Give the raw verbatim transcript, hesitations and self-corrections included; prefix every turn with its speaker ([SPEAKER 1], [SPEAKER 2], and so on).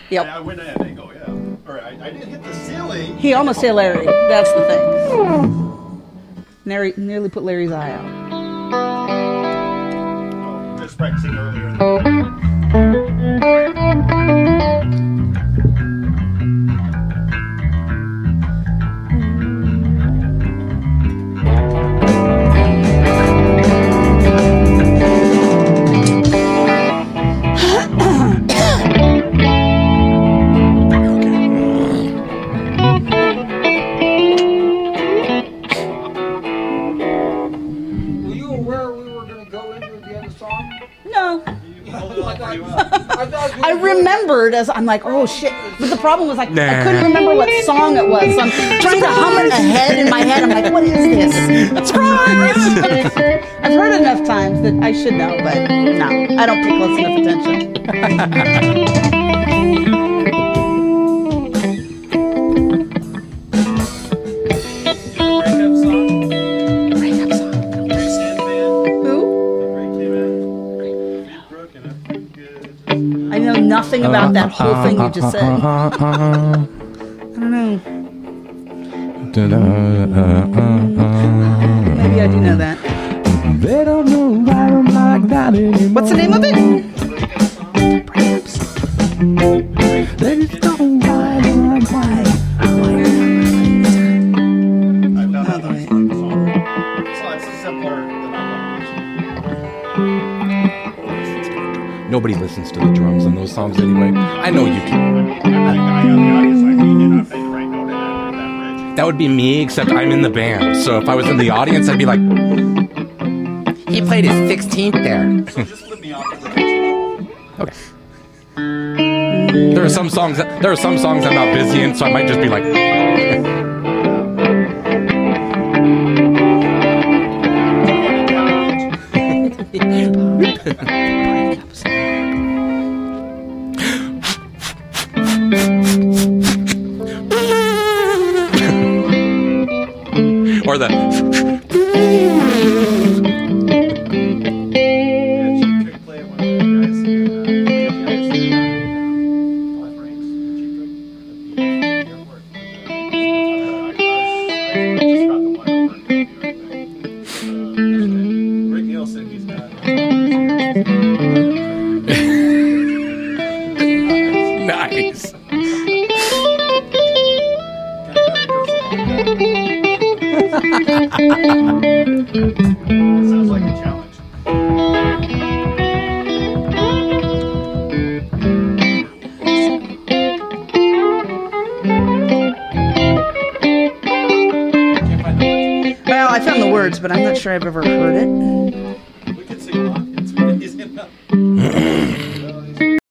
[SPEAKER 1] Yep.
[SPEAKER 2] I, I went at it, go, yeah. Or I, I didn't hit the ceiling.
[SPEAKER 1] He almost hit Larry. That's the thing. Nearly, nearly put Larry's eye out.
[SPEAKER 2] Oh, just practicing earlier.
[SPEAKER 1] I remembered as I'm like, oh shit. But the problem was like, nah. I couldn't remember what song it was. So I'm trying to hum it ahead in my head. I'm like, what is this? Surprise! I've heard it enough times that I should know, but no, I don't pay close enough attention. Nothing about that whole thing you just said. I don't know. Maybe I do know that. They don't know why I'm like that anymore. What's the name of it? They just don't know why I'm like why.
[SPEAKER 3] Nobody listens to the drums on those songs anyway. I know you can. That would be me, except I'm in the band. So if I was in the audience, I'd be like, he played his sixteenth there.
[SPEAKER 2] So just flip me off.
[SPEAKER 3] Okay. There are some songs. That, there are some songs I'm not busy in, so I might just be like. Or the
[SPEAKER 2] Rick Nielsen, he's got
[SPEAKER 3] nice.
[SPEAKER 2] Sounds like a challenge.
[SPEAKER 1] Well, I found the words, but I'm not sure I've ever heard it.
[SPEAKER 2] We can sing along. It's easy enough.